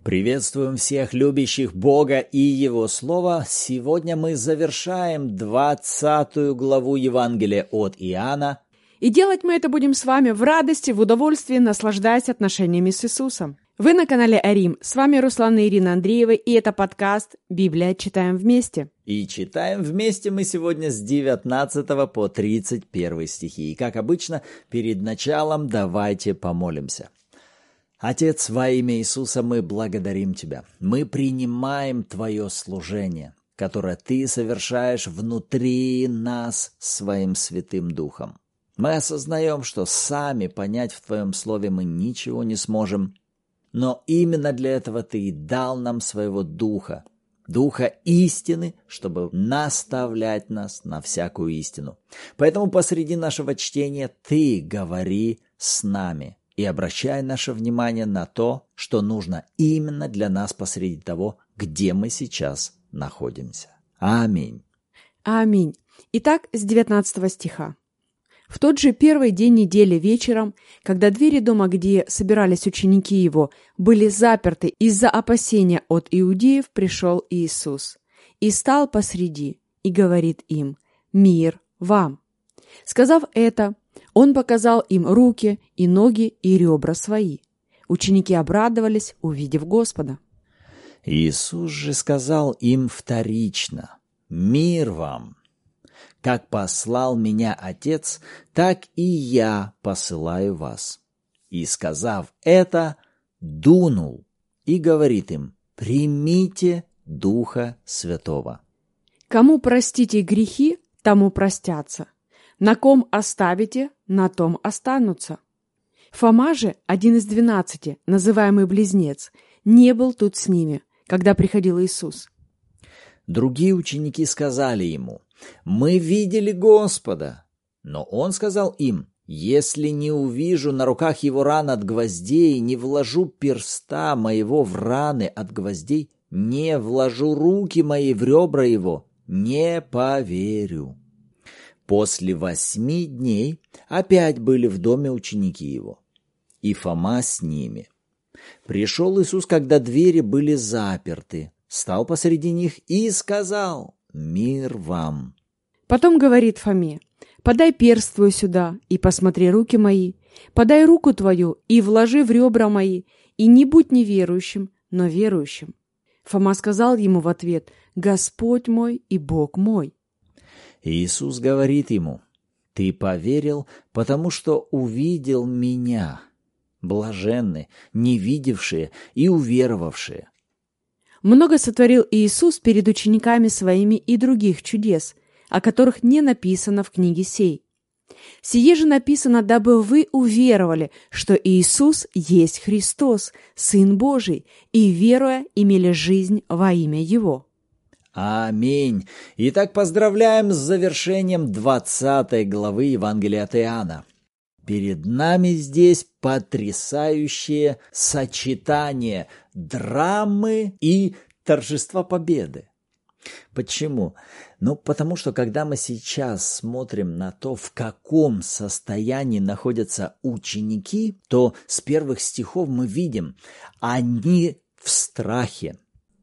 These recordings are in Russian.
Приветствуем всех любящих Бога и Его Слово. Сегодня мы завершаем 20 главу Евангелия от Иоанна. И делать мы это будем с вами в радости, в удовольствии, наслаждаясь отношениями с Иисусом. Вы на канале Арим. С вами Руслан и Ирина Андреева, и это подкаст «Библия. Читаем вместе». И читаем вместе мы сегодня с 19 по 31 стихи. И, как обычно, перед началом давайте помолимся. Отец, во имя Иисуса мы благодарим Тебя. Мы принимаем Твое служение, которое Ты совершаешь внутри нас своим Святым Духом. Мы осознаем, что сами понять в Твоем Слове мы ничего не сможем, но именно для этого Ты и дал нам своего Духа, Духа истины, чтобы наставлять нас на всякую истину. Поэтому посреди нашего чтения Ты говори с нами и обращай наше внимание на то, что нужно именно для нас посреди того, где мы сейчас находимся. Аминь. Аминь. Итак, с 19 стиха. В тот же первый день недели вечером, когда двери дома, где собирались ученики его, были заперты из-за опасения от иудеев, пришел Иисус и стал посреди и говорит им: «Мир вам». Сказав это, он показал им руки и ноги и ребра свои. Ученики обрадовались, увидев Господа. Иисус же сказал им вторично: «Мир вам! Как послал меня Отец, так и я посылаю вас». И, сказав это, дунул и говорит им: «Примите Духа Святого». Кому простите грехи, тому простятся. На ком оставите, на том останутся. Фома же, один из 12, называемый Близнец, не был тут с ними, когда приходил Иисус. Другие ученики сказали ему: «Мы видели Господа». Но он сказал им: «Если не увижу на руках его ран от гвоздей, не вложу перста моего в раны от гвоздей, не вложу руки мои в ребра его, не поверю». После 8 дней опять были в доме ученики его, и Фома с ними. Пришел Иисус, когда двери были заперты, стал посреди них и сказал: «Мир вам». Потом говорит Фоме: «Подай перст твой сюда и посмотри руки мои, подай руку твою и вложи в ребра мои, и не будь неверующим, но верующим». Фома сказал ему в ответ: «Господь мой и Бог мой». Иисус говорит ему: «Ты поверил, потому что увидел меня. Блаженны, не видевшие и уверовавшие». Много сотворил Иисус перед учениками своими и других чудес, о которых не написано в книге сей. Сие же написано, дабы вы уверовали, что Иисус есть Христос, Сын Божий, и, веруя, имели жизнь во имя Его. Аминь. Итак, поздравляем с завершением 20 главы Евангелия от Иоанна. Перед нами здесь потрясающее сочетание драмы и торжества победы. Почему? Потому что когда мы сейчас смотрим на то, в каком состоянии находятся ученики, то с первых стихов мы видим, они в страхе.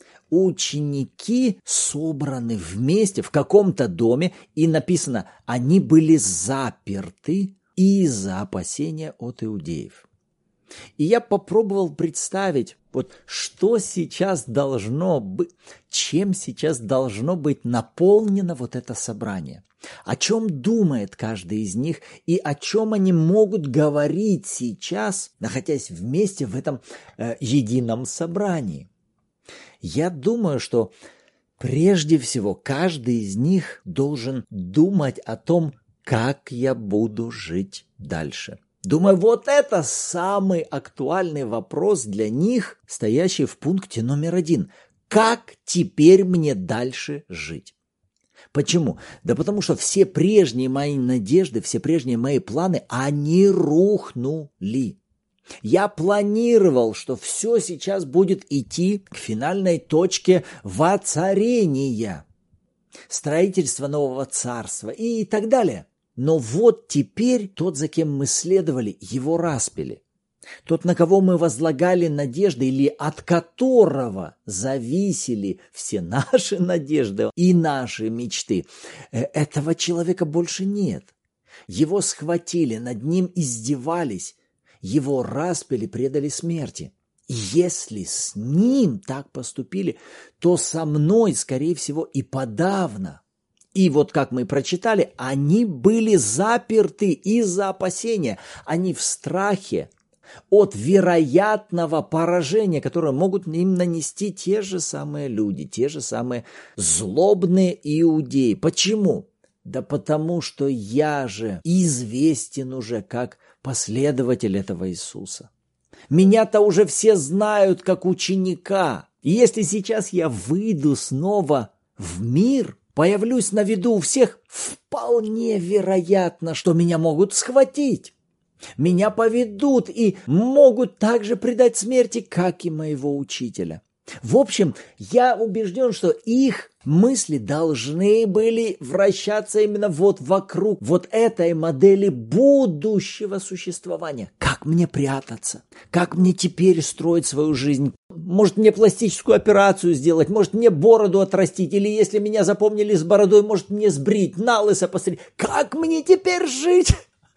Ученики собраны вместе в каком-то доме, и написано, они были заперты из-за опасения от иудеев. И я попробовал представить, что сейчас должно быть, чем сейчас должно быть наполнено это собрание. О чем думает каждый из них и о чем они могут говорить сейчас, находясь вместе в этом едином собрании. Я думаю, что прежде всего каждый из них должен думать о том, как я буду жить дальше. Думаю, это самый актуальный вопрос для них, стоящий в пункте номер 1. Как теперь мне дальше жить? Почему? Да потому что все прежние мои надежды, все прежние мои планы, они рухнули. Я планировал, что все сейчас будет идти к финальной точке воцарения, строительства нового царства и так далее. Но теперь тот, за кем мы следовали, его распяли. Тот, на кого мы возлагали надежды или от которого зависели все наши надежды и наши мечты, этого человека больше нет. Его схватили, над ним издевались, его распяли, предали смерти. И если с ним так поступили, то со мной, скорее всего, и подавно. И вот как мы прочитали, они были заперты из-за опасения, они в страхе от вероятного поражения, которое могут им нанести те же самые люди, те же самые злобные иудеи. Почему? Да потому что я же известен уже как последователь этого Иисуса. Меня-то уже все знают как ученика. И если сейчас я выйду снова в мир, появлюсь на виду у всех, вполне вероятно, что меня могут схватить. Меня поведут и могут также предать смерти, как и моего учителя. В общем, я убежден, что их мысли должны были вращаться именно вот вокруг вот этой модели будущего существования. Как мне прятаться? Как мне теперь строить свою жизнь? Может, мне пластическую операцию сделать? Может, мне бороду отрастить? Или если меня запомнили с бородой, может, мне сбрить, налысо постричь? Как мне теперь жить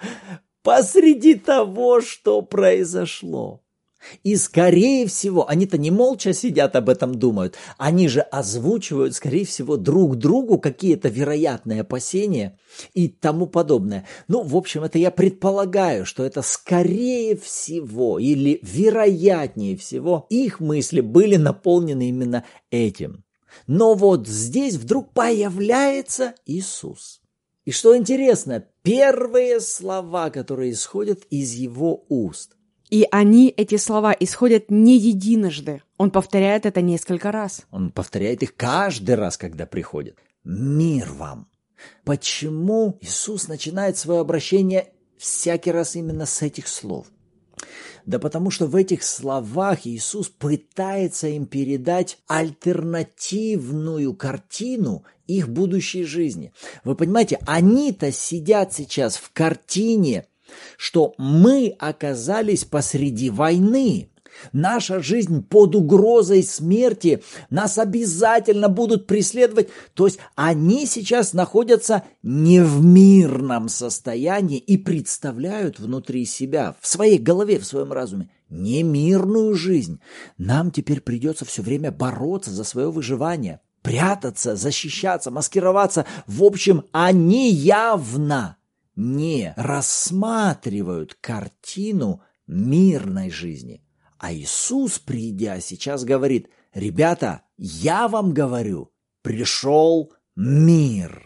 посреди того, что произошло? И, скорее всего, они-то не молча сидят, об этом думают. Они же озвучивают, скорее всего, друг другу какие-то вероятные опасения и тому подобное. Ну, в общем, это я предполагаю, что это скорее всего или вероятнее всего их мысли были наполнены именно этим. Но вот здесь вдруг появляется Иисус. И что интересно, первые слова, которые исходят из его уст. И эти слова, исходят не единожды. Он повторяет это несколько раз. Он повторяет их каждый раз, когда приходит. Мир вам. Почему Иисус начинает свое обращение всякий раз именно с этих слов? Да потому что в этих словах Иисус пытается им передать альтернативную картину их будущей жизни. Вы понимаете, они-то сидят сейчас в картине, что мы оказались посреди войны. Наша жизнь под угрозой смерти, нас обязательно будут преследовать. То есть они сейчас находятся не в мирном состоянии и представляют внутри себя, в своей голове, в своем разуме, немирную жизнь. Нам теперь придется все время бороться за свое выживание, прятаться, защищаться, маскироваться. В общем, они явно не рассматривают картину мирной жизни. А Иисус, придя, сейчас говорит: ребята, я вам говорю, пришел мир.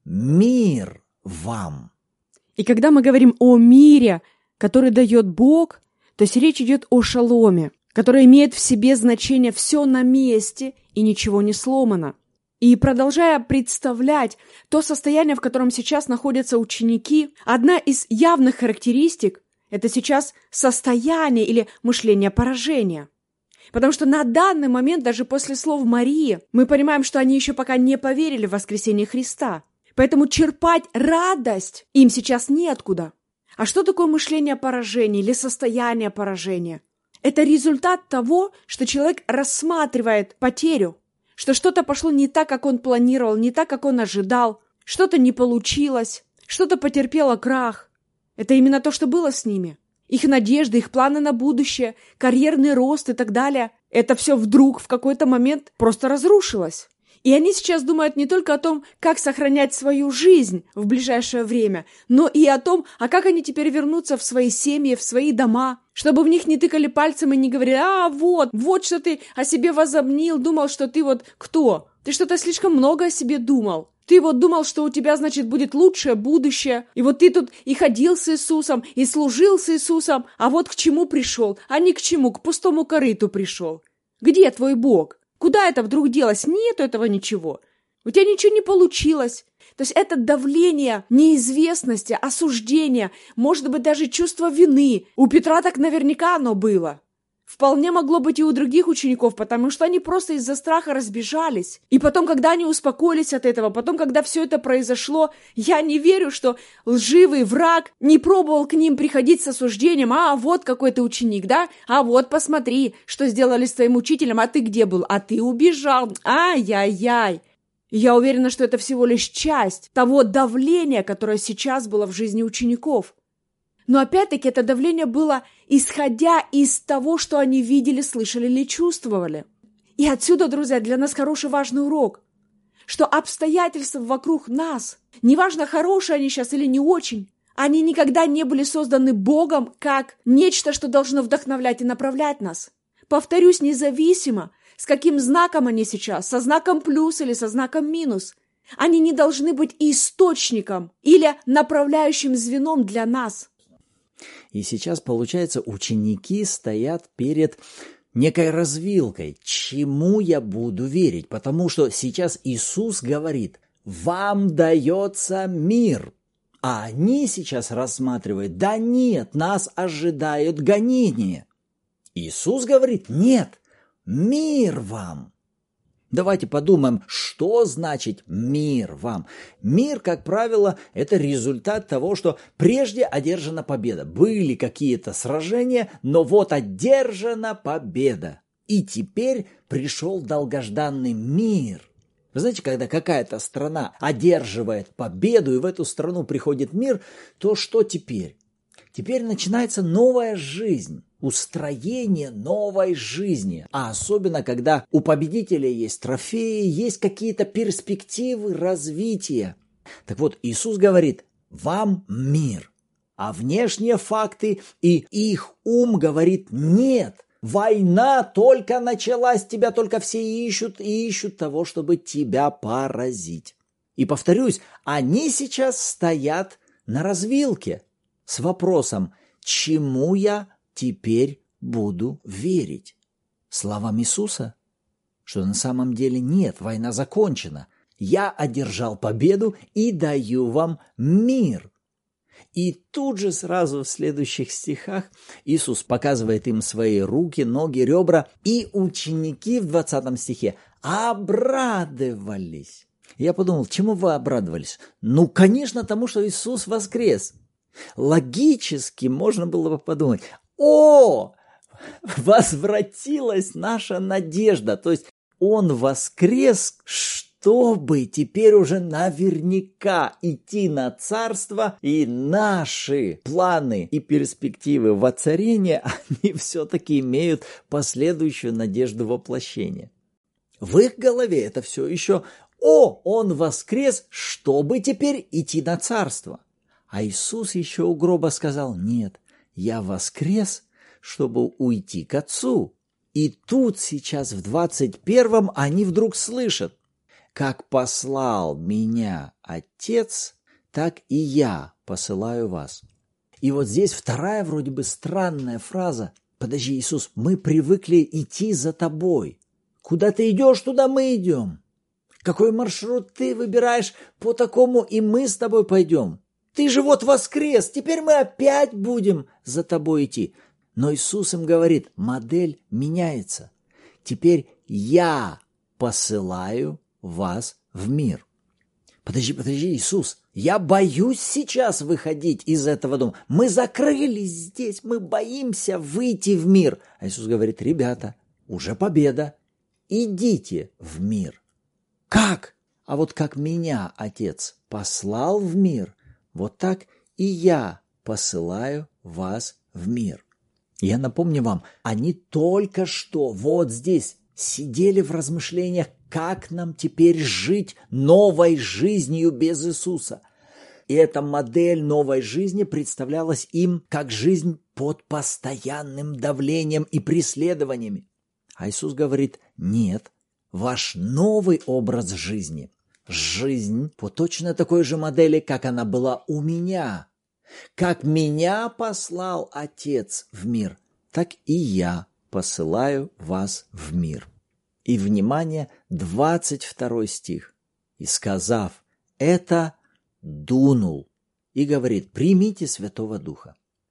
Мир вам. И когда мы говорим о мире, который дает Бог, то есть речь идет о шаломе, который имеет в себе значение «все на месте» и ничего не сломано. И продолжая представлять то состояние, в котором сейчас находятся ученики, одна из явных характеристик – это сейчас состояние или мышление поражения. Потому что на данный момент, даже после слов Марии, мы понимаем, что они еще пока не поверили в воскресение Христа. Поэтому черпать радость им сейчас неоткуда. А что такое мышление поражения или состояние поражения? Это результат того, что человек рассматривает потерю, что что-то пошло не так, как он планировал, не так, как он ожидал, что-то не получилось, что-то потерпело крах. Это именно то, что было с ними. Их надежды, их планы на будущее, карьерный рост и так далее. Это все вдруг в какой-то момент просто разрушилось. И они сейчас думают не только о том, как сохранять свою жизнь в ближайшее время, но и о том, а как они теперь вернутся в свои семьи, в свои дома, чтобы в них не тыкали пальцем и не говорили: вот что ты о себе возомнил, думал, что ты вот кто? Ты что-то слишком много о себе думал. Ты вот думал, что у тебя, значит, будет лучшее будущее, и вот ты тут и ходил с Иисусом, и служил с Иисусом, а вот к чему пришел, а не к чему, к пустому корыту пришел. Где твой Бог? Куда это вдруг делось? Нету этого ничего. У тебя ничего не получилось. То есть это давление неизвестности, осуждения, может быть, даже чувство вины. У Петра так наверняка оно было. Вполне могло быть и у других учеников, потому что они просто из-за страха разбежались. И потом, когда они успокоились от этого, потом, когда все это произошло, я не верю, что лживый враг не пробовал к ним приходить с осуждением. А вот какой ты ученик, да? А вот посмотри, что сделали с твоим учителем, а ты где был? А ты убежал. Ай-яй-яй. Я уверена, что это всего лишь часть того давления, которое сейчас было в жизни учеников. Но опять-таки это давление было исходя из того, что они видели, слышали или чувствовали. И отсюда, друзья, для нас хороший важный урок, что обстоятельства вокруг нас, неважно, хорошие они сейчас или не очень, они никогда не были созданы Богом как нечто, что должно вдохновлять и направлять нас. Повторюсь, независимо, с каким знаком они сейчас, со знаком плюс или со знаком минус, они не должны быть источником или направляющим звеном для нас. И сейчас, получается, ученики стоят перед некой развилкой. Чему я буду верить? Потому что сейчас Иисус говорит: вам дается мир. А они сейчас рассматривают: да нет, нас ожидают гонения. Иисус говорит: нет, мир вам. Давайте подумаем, что значит мир вам. Мир, как правило, это результат того, что прежде одержана победа. Были какие-то сражения, но вот одержана победа. И теперь пришел долгожданный мир. Вы знаете, когда какая-то страна одерживает победу, и в эту страну приходит мир, то что теперь? Теперь начинается новая жизнь. Устроение новой жизни, а особенно, когда у победителя есть трофеи, есть какие-то перспективы развития. Так вот, Иисус говорит: вам мир, а внешние факты и их ум говорит: нет, война только началась, тебя только все ищут и ищут того, чтобы тебя поразить. И повторюсь, они сейчас стоят на развилке с вопросом: чему я теперь буду верить? Словам Иисуса, что на самом деле нет, война закончена. Я одержал победу и даю вам мир. И тут же сразу в следующих стихах Иисус показывает им свои руки, ноги, ребра, и ученики в 20 стихе обрадовались. Я подумал, чему вы обрадовались? Ну, конечно, тому, что Иисус воскрес. Логически можно было бы подумать: о, возвратилась наша надежда. То есть Он воскрес, чтобы теперь уже наверняка идти на царство, и наши планы и перспективы воцарения, они все-таки имеют последующую надежду воплощения. В их голове это все еще: о, Он воскрес, чтобы теперь идти на царство. А Иисус еще у гроба сказал: нет, я воскрес, чтобы уйти к Отцу. И тут сейчас в 21-м они вдруг слышат: как послал меня Отец, так и я посылаю вас. И вот здесь вторая вроде бы странная фраза: подожди, Иисус, мы привыкли идти за тобой. Куда ты идешь, туда мы идем. Какой маршрут ты выбираешь, по такому и мы с тобой пойдем. Ты же вот воскрес, теперь мы опять будем за тобой идти. Но Иисус им говорит: модель меняется. Теперь я посылаю вас в мир. Подожди, Иисус, я боюсь сейчас выходить из этого дома. Мы закрылись здесь, мы боимся выйти в мир. А Иисус говорит: ребята, уже победа, идите в мир. Как? А вот как меня Отец послал в мир, вот так и я посылаю вас в мир. Я напомню вам, они только что вот здесь сидели в размышлениях, как нам теперь жить новой жизнью без Иисуса. И эта модель новой жизни представлялась им как жизнь под постоянным давлением и преследованиями. А Иисус говорит: нет, ваш новый образ жизни – жизнь по точно такой же модели, как она была у меня. Как меня послал Отец в мир, так и я посылаю вас в мир. И, внимание, 22 стих. И, сказав это, дунул и говорит: примите Святого Духа.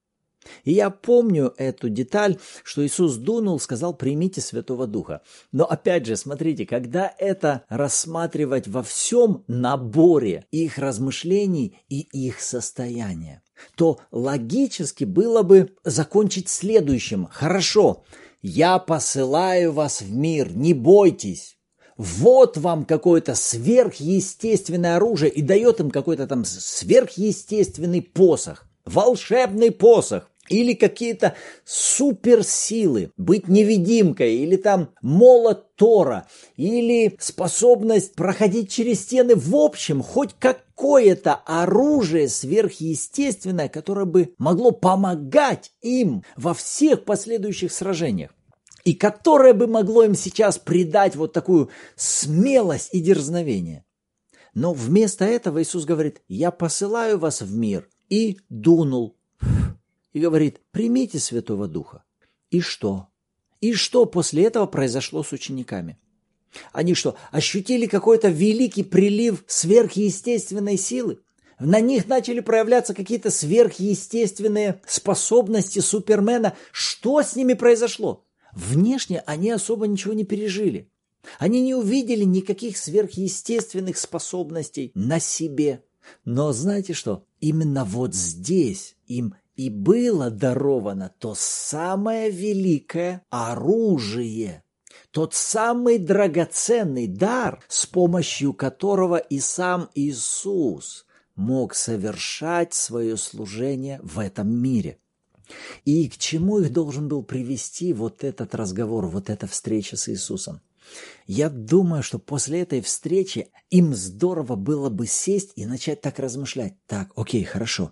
И я помню эту деталь, что Иисус дунул, сказал: примите Святого Духа. Но опять же, смотрите, когда это рассматривать во всем наборе их размышлений и их состояния, то логически было бы закончить следующим. Хорошо, я посылаю вас в мир, не бойтесь. Вот вам какое-то сверхъестественное оружие, и дает им какой-то там сверхъестественный посох, волшебный посох. Или какие-то суперсилы, быть невидимкой, или там молот Тора, или способность проходить через стены. В общем, хоть какое-то оружие сверхъестественное, которое бы могло помогать им во всех последующих сражениях. И которое бы могло им сейчас придать вот такую смелость и дерзновение. Но вместо этого Иисус говорит: я посылаю вас в мир, и дунул. И говорит: примите Святого Духа. И что? И что после этого произошло с учениками? Они что, ощутили какой-то великий прилив сверхъестественной силы? На них начали проявляться какие-то сверхъестественные способности Супермена. Что с ними произошло? Внешне они особо ничего не пережили. Они не увидели никаких сверхъестественных способностей на себе. Но знаете что? Именно вот здесь им и было даровано то самое великое оружие, тот самый драгоценный дар, с помощью которого и сам Иисус мог совершать свое служение в этом мире. И к чему их должен был привести вот этот разговор, вот эта встреча с Иисусом? Я думаю, что после этой встречи им здорово было бы сесть и начать так размышлять. Так, окей, хорошо.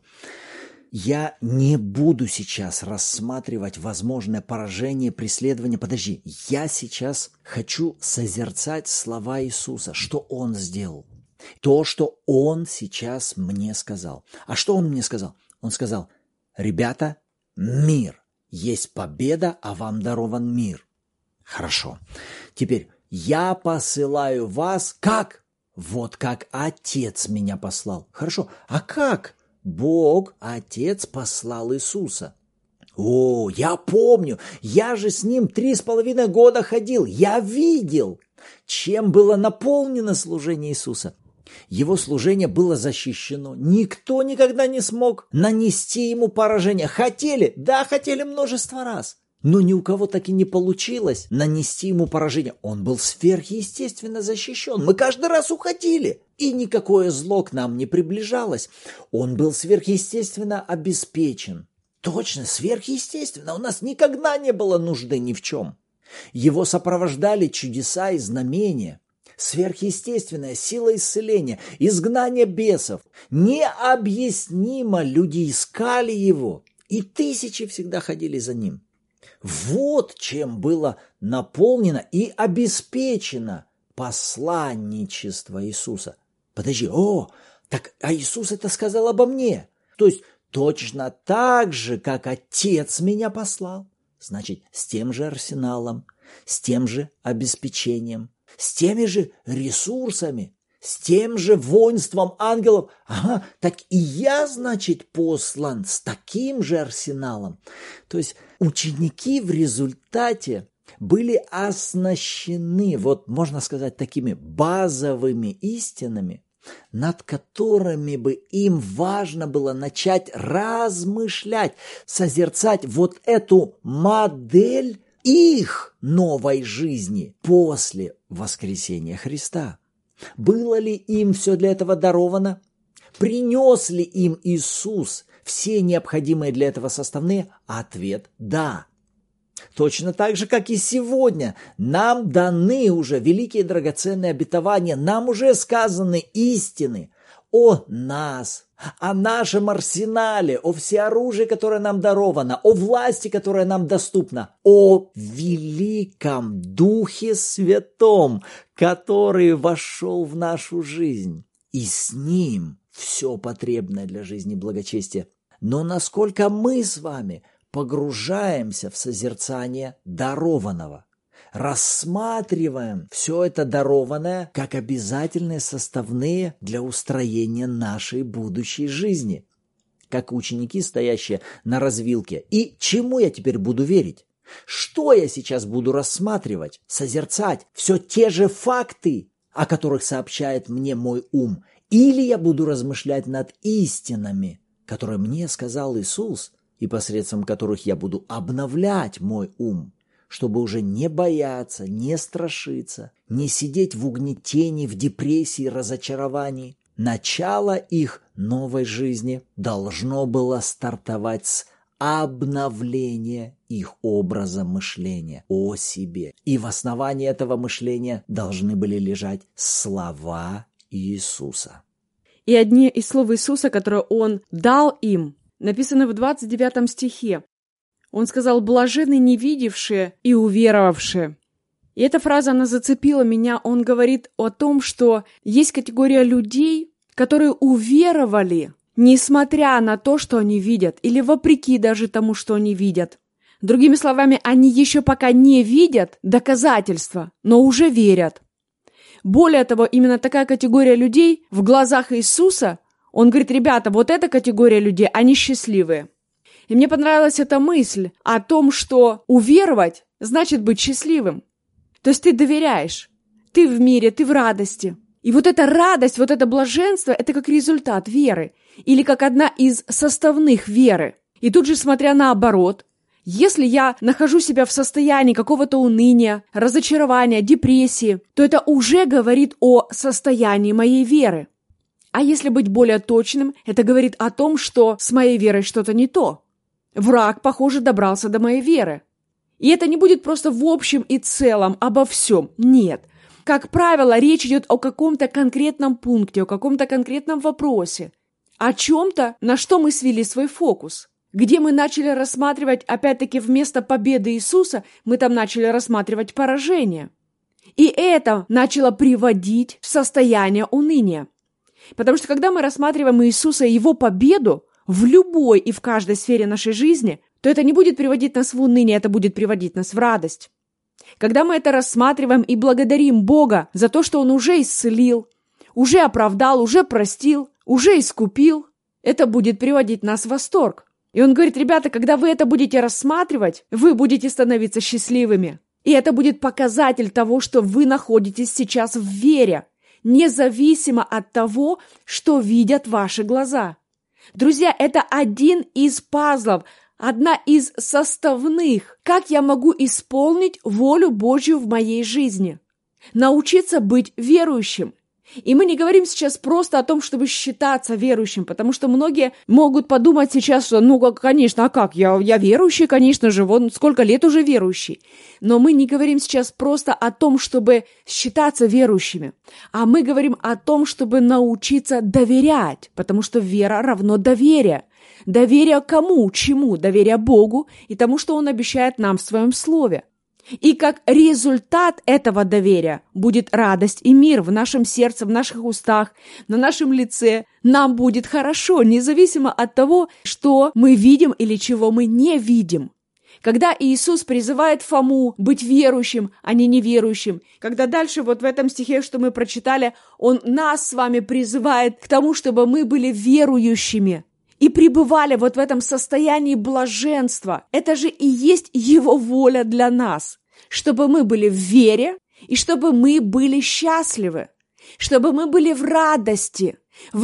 Я не буду сейчас рассматривать возможное поражение, преследование. Подожди, я сейчас хочу созерцать слова Иисуса, что Он сделал. То, что Он сейчас мне сказал. А что Он мне сказал? Он сказал: ребята, мир, есть победа, а вам дарован мир. Хорошо. Теперь я посылаю вас как? Вот как Отец меня послал. Хорошо. А как? Бог, Отец, послал Иисуса. О, я помню, я же с Ним 3,5 года ходил, я видел, чем было наполнено служение Иисуса. Его служение было защищено. Никто никогда не смог нанести Ему поражение. Хотели? Да, хотели множество раз. Но ни у кого так и не получилось нанести Ему поражение. Он был сверхъестественно защищен. Мы каждый раз уходили, и никакое зло к нам не приближалось. Он был сверхъестественно обеспечен. Точно, сверхъестественно. У нас никогда не было нужды ни в чем. Его сопровождали чудеса и знамения. Сверхъестественная сила исцеления, изгнание бесов. Необъяснимо люди искали Его, и тысячи всегда ходили за Ним. Вот чем было наполнено и обеспечено посланничество Иисуса. Подожди, так а Иисус это сказал обо мне. То есть точно так же, как Отец меня послал. Значит, с тем же арсеналом, с тем же обеспечением, с теми же ресурсами, с тем же воинством ангелов. Ага, так и я, значит, послан с таким же арсеналом. То есть ученики в результате были оснащены, вот можно сказать, такими базовыми истинами, над которыми бы им важно было начать размышлять, созерцать вот эту модель их новой жизни после воскресения Христа. Было ли им все для этого даровано? Принес ли им Иисус все необходимые для этого составные? Ответ – да. Точно так же, как и сегодня, нам даны уже великие драгоценные обетования, нам уже сказаны истины о нас, о нашем арсенале, о всеоружии, которое нам даровано, о власти, которая нам доступна, о великом Духе Святом, который вошел в нашу жизнь, и с Ним все потребное для жизни и благочестия. Но насколько мы с вами погружаемся в созерцание дарованного, рассматриваем все это дарованное как обязательные составные для устроения нашей будущей жизни. как ученики, стоящие на развилке. И чему я теперь буду верить? Что я сейчас буду рассматривать, созерцать? Все те же факты, о которых сообщает мне мой ум. Или я буду размышлять над истинами, которые мне сказал Иисус, и посредством которых я буду обновлять мой ум, чтобы уже не бояться, не страшиться, не сидеть в угнетении, в депрессии, разочаровании. Начало их новой жизни должно было стартовать с обновления их образа мышления о себе. И в основании этого мышления должны были лежать слова Иисуса. И одни из слов Иисуса, которые Он дал им, написаны в 29 стихе. Он сказал: «Блаженны невидевшие и уверовавшие». И эта фраза, она зацепила меня. Он говорит о том, что есть категория людей, которые уверовали, несмотря на то, что они видят, или вопреки даже тому, что они видят. Другими словами, они еще пока не видят доказательства, но уже верят. Более того, именно такая категория людей в глазах Иисуса, Он говорит: ребята, вот эта категория людей, они счастливые. И мне понравилась эта мысль о том, что уверовать значит быть счастливым. То есть ты доверяешь, ты в мире, ты в радости. И вот эта радость, вот это блаженство, это как результат веры или как одна из составных веры. И тут же, смотря наоборот, если я нахожу себя в состоянии какого-то уныния, разочарования, депрессии, то это уже говорит о состоянии моей веры. А если быть более точным, это говорит о том, что с моей верой что-то не то. Враг, похоже, добрался до моей веры. И это не будет просто в общем и целом обо всем. Нет. Как правило, речь идет о каком-то конкретном пункте, о каком-то конкретном вопросе. О чем-то, на что мы свели свой фокус. Где мы начали рассматривать, опять-таки, вместо победы Иисуса, мы там начали рассматривать поражение. И это начало приводить в состояние уныния. Потому что когда мы рассматриваем Иисуса и Его победу в любой и в каждой сфере нашей жизни, то это не будет приводить нас в уныние, это будет приводить нас в радость. Когда мы это рассматриваем и благодарим Бога за то, что Он уже исцелил, уже оправдал, уже простил, уже искупил, это будет приводить нас в восторг. И Он говорит: ребята, когда вы это будете рассматривать, вы будете становиться счастливыми. И это будет показатель того, что вы находитесь сейчас в вере, независимо от того, что видят ваши глаза. Друзья, это один из пазлов, одна из составных. Как я могу исполнить волю Божью в моей жизни? Научиться быть верующим. И мы не говорим сейчас просто о том, чтобы считаться верующим, потому что многие могут подумать сейчас, что, конечно, а как? Я верующий, конечно же, вон сколько лет уже верующий. Но мы не говорим сейчас просто о том, чтобы считаться верующими, а мы говорим о том, чтобы научиться доверять, потому что вера равно доверие. Доверие кому? Чему? Доверие Богу и тому, что Он обещает нам в Своем Слове. И как результат этого доверия будет радость и мир в нашем сердце, в наших устах, на нашем лице. Нам будет хорошо, независимо от того, что мы видим или чего мы не видим. Когда Иисус призывает Фому быть верующим, а не неверующим, когда дальше вот в этом стихе, что мы прочитали, Он нас с вами призывает к тому, чтобы мы были верующими и пребывали вот в этом состоянии блаженства. Это же и есть Его воля для нас, чтобы мы были в вере и чтобы мы были счастливы, чтобы мы были в радости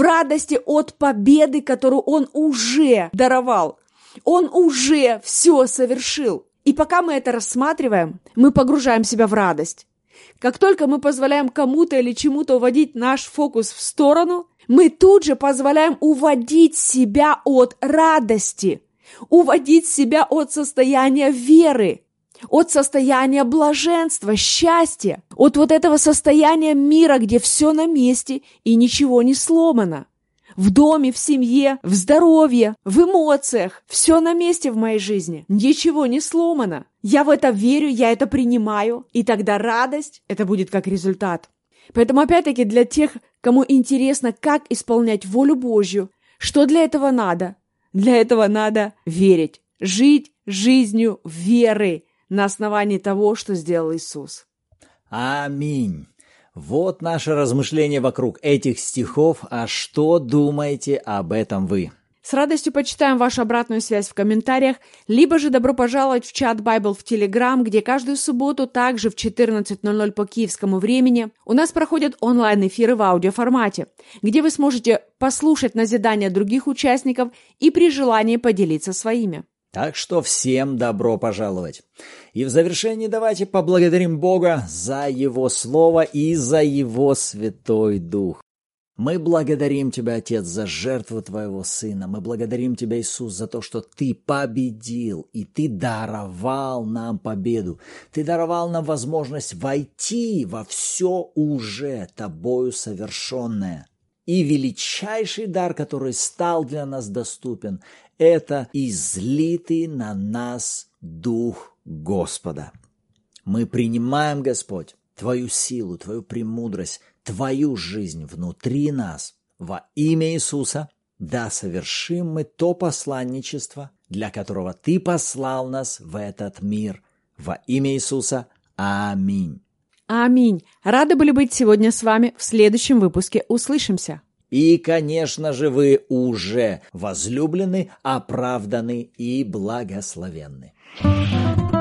от победы, которую Он уже даровал. Он уже все совершил. И пока мы это рассматриваем, мы погружаем себя в радость. Как только мы позволяем кому-то или чему-то уводить наш фокус в сторону, мы тут же позволяем уводить себя от радости, уводить себя от состояния веры, от состояния блаженства, счастья, от вот этого состояния мира, где все на месте и ничего не сломано. В доме, в семье, в здоровье, в эмоциях. Все на месте в моей жизни. Ничего не сломано. Я в это верю, я это принимаю. И тогда радость, это будет как результат. Поэтому, опять-таки, для тех, кому интересно, как исполнять волю Божью, что для этого надо? Для этого надо верить. Жить жизнью веры на основании того, что сделал Иисус. Аминь. Вот наше размышление вокруг этих стихов. А что думаете об этом вы? С радостью почитаем вашу обратную связь в комментариях, либо же добро пожаловать в чат Bible в Telegram, где каждую субботу также в 14:00 по киевскому времени у нас проходят онлайн-эфиры в аудиоформате, где вы сможете послушать назидания других участников и при желании поделиться своими. Так что всем добро пожаловать. И в завершении давайте поблагодарим Бога за Его Слово и за Его Святой Дух. Мы благодарим Тебя, Отец, за жертву Твоего Сына. Мы благодарим Тебя, Иисус, за то, что Ты победил, и Ты даровал нам победу. Ты даровал нам возможность войти во все уже Тобою совершенное. И величайший дар, который стал для нас доступен, это излитый на нас Дух Господа. Мы принимаем, Господь, Твою силу, Твою премудрость, Твою жизнь внутри нас. Во имя Иисуса да совершим мы то посланничество, для которого Ты послал нас в этот мир. Во имя Иисуса. Аминь. Аминь. Рады были быть сегодня с вами. В следующем выпуске услышимся. И, конечно же, вы уже возлюблены, оправданы и благословенны.